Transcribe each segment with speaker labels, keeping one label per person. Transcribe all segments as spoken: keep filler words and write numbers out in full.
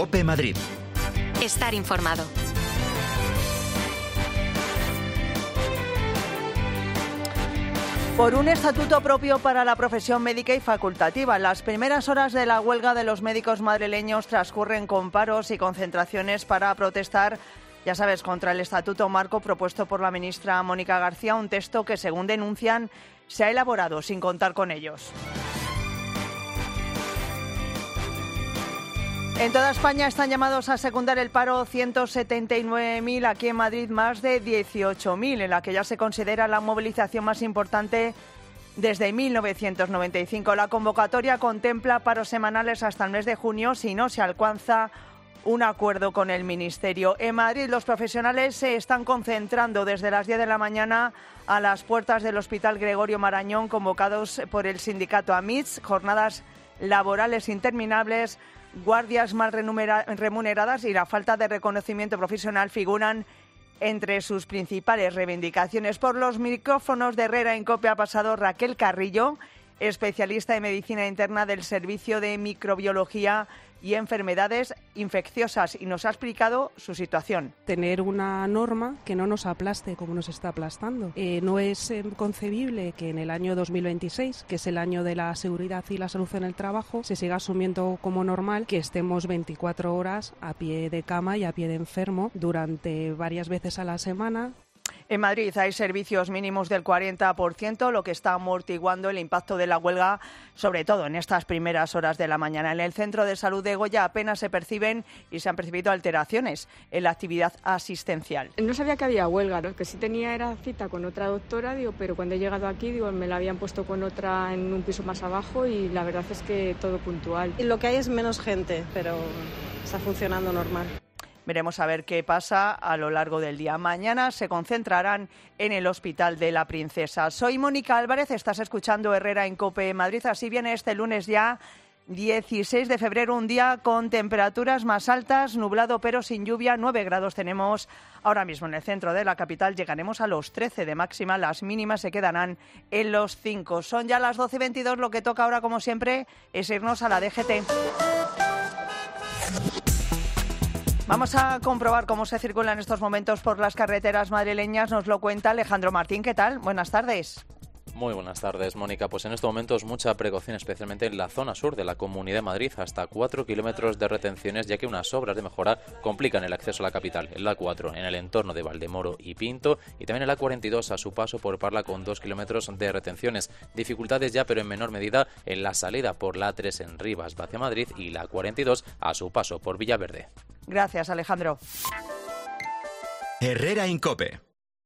Speaker 1: COPE Madrid.
Speaker 2: Estar informado.
Speaker 3: Por un estatuto propio para la profesión médica y facultativa, las primeras horas de la huelga de los médicos madrileños transcurren con paros y concentraciones para protestar, ya sabes, contra el estatuto marco propuesto por la ministra Mónica García, un texto que, según denuncian, se ha elaborado sin contar con ellos. En toda España están llamados a secundar el paro ciento setenta y nueve mil, aquí en Madrid más de dieciocho mil, en la que ya se considera la movilización más importante desde mil novecientos noventa y cinco. La convocatoria contempla paros semanales hasta el mes de junio si no se alcanza un acuerdo con el Ministerio. En Madrid los profesionales se están concentrando desde las diez de la mañana a las puertas del Hospital Gregorio Marañón, convocados por el sindicato AMITS, jornadas laborales interminables, guardias mal remuneradas y la falta de reconocimiento profesional figuran entre sus principales reivindicaciones. Por los micrófonos de Herrera en COPE ha pasado Raquel Carrillo, especialista en medicina interna del Servicio de Microbiología y Enfermedades Infecciosas, y nos ha explicado su situación.
Speaker 4: Tener una norma que no nos aplaste como nos está aplastando. Eh, no es eh, concebible que en el año dos mil veintiséis, que es el año de la seguridad y la salud en el trabajo, se siga asumiendo como normal que estemos veinticuatro horas a pie de cama y a pie de enfermo durante varias veces a la semana.
Speaker 3: En Madrid hay servicios mínimos del cuarenta por ciento, lo que está amortiguando el impacto de la huelga, sobre todo en estas primeras horas de la mañana. En el Centro de Salud de Goya apenas se perciben y se han percibido alteraciones en la actividad asistencial.
Speaker 5: No sabía que había huelga, ¿no? Que sí tenía era cita con otra doctora, digo, pero cuando he llegado aquí, digo, me la habían puesto con otra en un piso más abajo y la verdad es que todo puntual.
Speaker 6: Y lo que hay es menos gente, pero está funcionando normal.
Speaker 3: Veremos a ver qué pasa a lo largo del día. Mañana se concentrarán en el Hospital de la Princesa. Soy Mónica Álvarez, estás escuchando Herrera en COPE Madrid. Así viene este lunes ya, dieciséis de febrero, un día con temperaturas más altas, nublado pero sin lluvia. nueve grados tenemos ahora mismo en el centro de la capital. Llegaremos a los trece de máxima, las mínimas se quedarán en los cinco. Son ya las doce y veintidós, lo que toca ahora, como siempre, es irnos a la D G T. Vamos a comprobar cómo se circula en estos momentos por las carreteras madrileñas. Nos lo cuenta Alejandro Martín. ¿Qué tal? Buenas tardes.
Speaker 7: Muy buenas tardes, Mónica. Pues en estos momentos mucha precaución, especialmente en la zona sur de la Comunidad de Madrid, hasta cuatro kilómetros de retenciones, ya que unas obras de mejora complican el acceso a la capital. En la A cuatro, en el entorno de Valdemoro y Pinto, y también en la cuarenta y dos a su paso por Parla, con dos kilómetros de retenciones. Dificultades ya, pero en menor medida, en la salida por la A tres en Rivas hacia Madrid y la cuarenta y dos a su paso por Villaverde.
Speaker 3: Gracias, Alejandro.
Speaker 1: Herrera en COPE.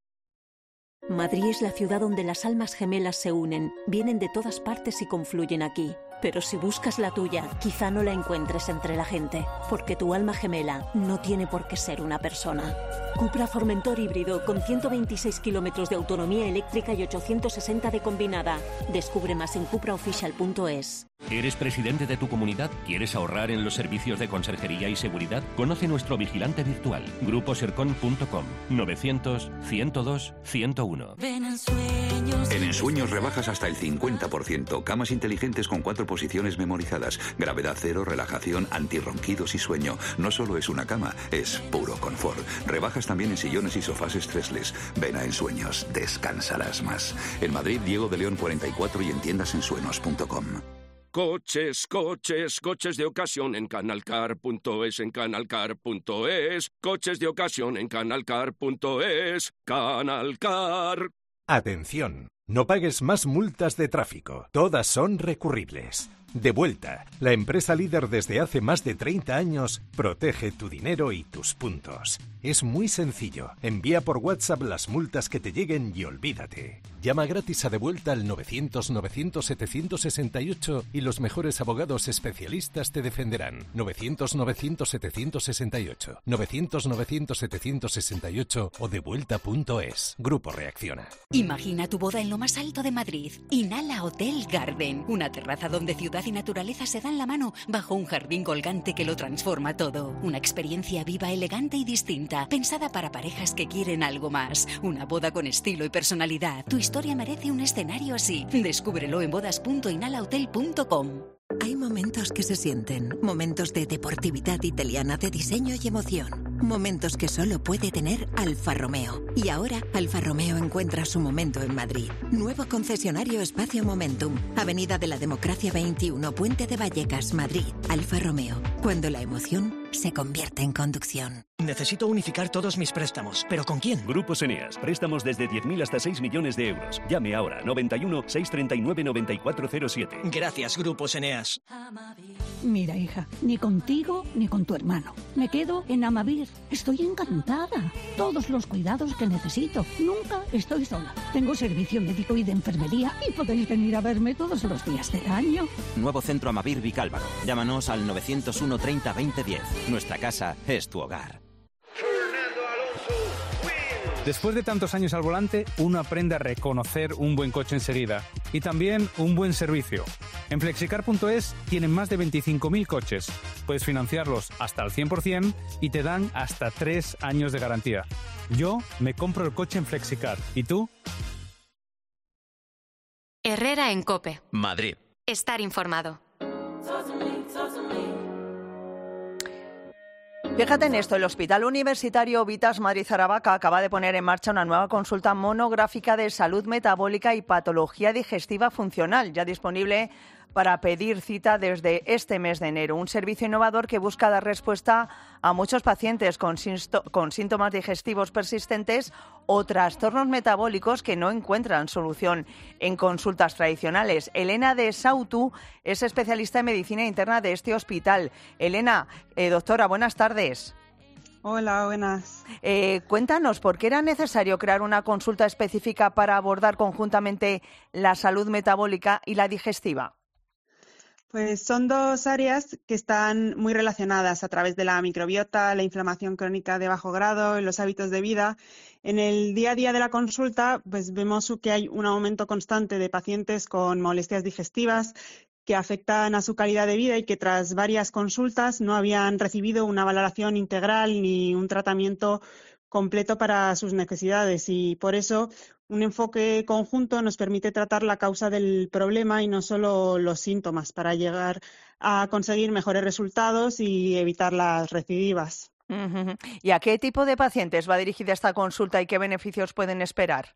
Speaker 8: Madrid es la ciudad donde las almas gemelas se unen, vienen de todas partes y confluyen aquí. Pero si buscas la tuya, quizá no la encuentres entre la gente, porque tu alma gemela no tiene por qué ser una persona. Cupra Formentor híbrido con ciento veintiséis kilómetros de autonomía eléctrica y ochocientos sesenta de combinada. Descubre más en cupra oficial punto es.
Speaker 9: ¿Eres presidente de tu comunidad? ¿Quieres ahorrar en los servicios de conserjería y seguridad? Conoce nuestro vigilante virtual, grupo sercon punto com, novecientos, ciento dos, ciento uno.
Speaker 10: Ven en Sueños.
Speaker 11: En Ensueños rebajas hasta el cincuenta por ciento. Camas inteligentes con cuatro posiciones memorizadas. Gravedad cero, relajación, antirronquidos y sueño. No solo es una cama, es puro confort. Rebajas también en sillones y sofás stressless. Ven a Ensueños, descansarás más. En Madrid, Diego de León cuarenta y cuatro y en tiendas ensueños punto com.
Speaker 12: Coches, coches, coches de ocasión en canalcar punto es, en canalcar punto es. Coches de ocasión en canalcar punto es. Canalcar.
Speaker 13: Atención, no pagues más multas de tráfico. Todas son recurribles. Devuelta, la empresa líder desde hace más de treinta años, protege tu dinero y tus puntos. Es muy sencillo. Envía por WhatsApp las multas que te lleguen y olvídate. Llama gratis a Devuelta al novecientos, novecientos, setecientos sesenta y ocho y los mejores abogados especialistas te defenderán. novecientos, novecientos, setecientos sesenta y ocho, novecientos, novecientos, setecientos sesenta y ocho o devuelta punto es. Grupo Reacciona.
Speaker 14: Imagina tu boda en lo más alto de Madrid. Inhala Hotel Garden, una terraza donde ciudad y naturaleza se dan la mano bajo un jardín colgante que lo transforma todo. Una experiencia viva, elegante y distinta, pensada para parejas que quieren algo más. Una boda con estilo y personalidad. Tu historia historia merece un escenario así. Descúbrelo en bodas punto inalahotel punto com.
Speaker 1: Hay momentos que se sienten, momentos de deportividad italiana, de diseño y emoción. Momentos que solo puede tener Alfa Romeo. Y ahora, Alfa Romeo encuentra su momento en Madrid. Nuevo concesionario Espacio Momentum. Avenida de la Democracia veintiuno, Puente de Vallecas, Madrid. Alfa Romeo. Cuando la emoción se convierte en conducción.
Speaker 10: Necesito unificar todos mis préstamos. ¿Pero con quién?
Speaker 15: Grupos Eneas. Préstamos desde diez mil hasta seis millones de euros. Llame ahora. noventa y uno, seiscientos treinta y nueve, noventa y cuatro cero siete.
Speaker 10: Gracias, Grupos Eneas.
Speaker 16: Mira, hija, ni contigo ni con tu hermano. Me quedo en Amavir. Estoy encantada. Todos los cuidados que necesito. Nunca estoy sola. Tengo servicio médico y de enfermería y podéis venir a verme todos los días del año.
Speaker 17: Nuevo centro Amavir Vicálvaro. Llámanos al novecientos uno, treinta, veinte, diez. Nuestra casa es tu hogar.
Speaker 18: Después de tantos años al volante, uno aprende a reconocer un buen coche enseguida y también un buen servicio. En flexicar punto es tienen más de veinticinco mil coches. Puedes financiarlos hasta al cien por ciento y te dan hasta tres años de garantía. Yo me compro el coche en Flexicar. ¿Y tú?
Speaker 2: Herrera en COPE.
Speaker 9: Madrid.
Speaker 2: Estar informado.
Speaker 3: Fíjate en esto, el Hospital Universitario Vitas Madrid-Aravaca acaba de poner en marcha una nueva consulta monográfica de salud metabólica y patología digestiva funcional, ya disponible para pedir cita desde este mes de enero. Un servicio innovador que busca dar respuesta a muchos pacientes con, con síntomas digestivos persistentes o trastornos metabólicos que no encuentran solución en consultas tradicionales. Elena de Sautu es especialista en medicina interna de este hospital. Elena, eh, doctora, buenas tardes.
Speaker 19: Hola, buenas.
Speaker 3: Eh, cuéntanos, ¿por qué era necesario crear una consulta específica para abordar conjuntamente la salud metabólica y la digestiva?
Speaker 19: Pues son dos áreas que están muy relacionadas a través de la microbiota, la inflamación crónica de bajo grado y los hábitos de vida. En el día a día de la consulta, pues vemos que hay un aumento constante de pacientes con molestias digestivas que afectan a su calidad de vida y que tras varias consultas no habían recibido una valoración integral ni un tratamiento completo para sus necesidades, y por eso un enfoque conjunto nos permite tratar la causa del problema y no solo los síntomas, para llegar a conseguir mejores resultados y evitar las recidivas.
Speaker 3: Uh-huh. ¿Y a qué tipo de pacientes va dirigida esta consulta y qué beneficios pueden esperar?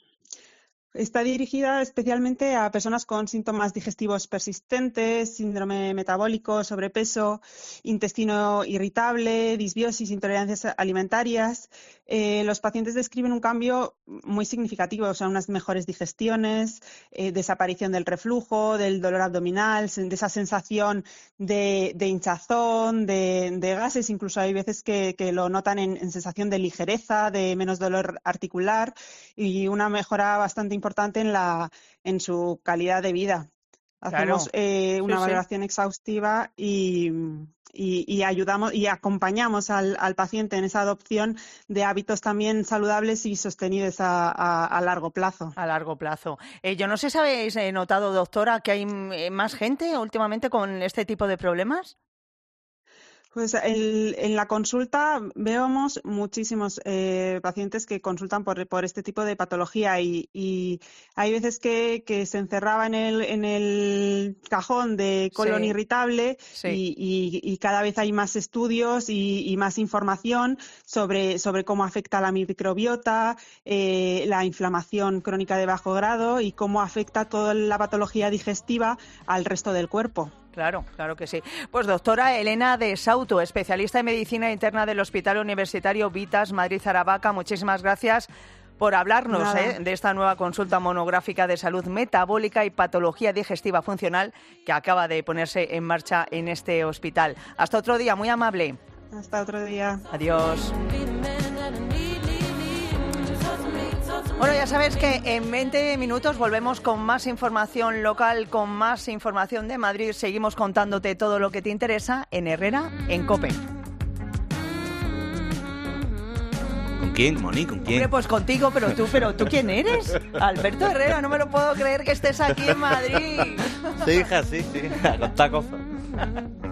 Speaker 19: Está dirigida especialmente a personas con síntomas digestivos persistentes, síndrome metabólico, sobrepeso, intestino irritable, disbiosis, intolerancias alimentarias. Eh, los pacientes describen un cambio muy significativo, o sea, unas mejores digestiones, eh, desaparición del reflujo, del dolor abdominal, de esa sensación de, de hinchazón, de, de gases. Incluso hay veces que, que lo notan en, en sensación de ligereza, de menos dolor articular y una mejora bastante importante en la en su calidad de vida. Hacemos claro. eh, una sí, valoración sí. exhaustiva y, y, y ayudamos y acompañamos al, al paciente en esa adopción de hábitos también saludables y sostenidos a, a, a largo plazo.
Speaker 3: A largo plazo. Eh, yo no sé si habéis notado, doctora, que hay más gente últimamente con este tipo de problemas.
Speaker 19: Pues el, en la consulta vemos muchísimos eh, pacientes que consultan por, por este tipo de patología y, y hay veces que, que se encerraba en el, en el cajón de colon sí. irritable sí. Y, y, y cada vez hay más estudios y, y más información sobre, sobre cómo afecta la microbiota, eh, la inflamación crónica de bajo grado y cómo afecta toda la patología digestiva al resto del cuerpo.
Speaker 3: Claro, claro que sí. Pues doctora Elena de Sautu, especialista en medicina interna del Hospital Universitario Vitas Madrid-Aravaca, muchísimas gracias por hablarnos ¿eh? de esta nueva consulta monográfica de salud metabólica y patología digestiva funcional que acaba de ponerse en marcha en este hospital. Hasta otro día, muy amable.
Speaker 19: Hasta otro día.
Speaker 3: Adiós. Bueno, ya sabes que en veinte minutos volvemos con más información local, con más información de Madrid. Seguimos contándote todo lo que te interesa en Herrera en COPE.
Speaker 20: ¿Con quién, Moni? ¿Con quién?
Speaker 3: Hombre, pues contigo, pero tú, pero ¿tú quién eres? Alberto Herrera, no me lo puedo creer que estés aquí en Madrid.
Speaker 20: Sí, hija, sí, sí, con tacos.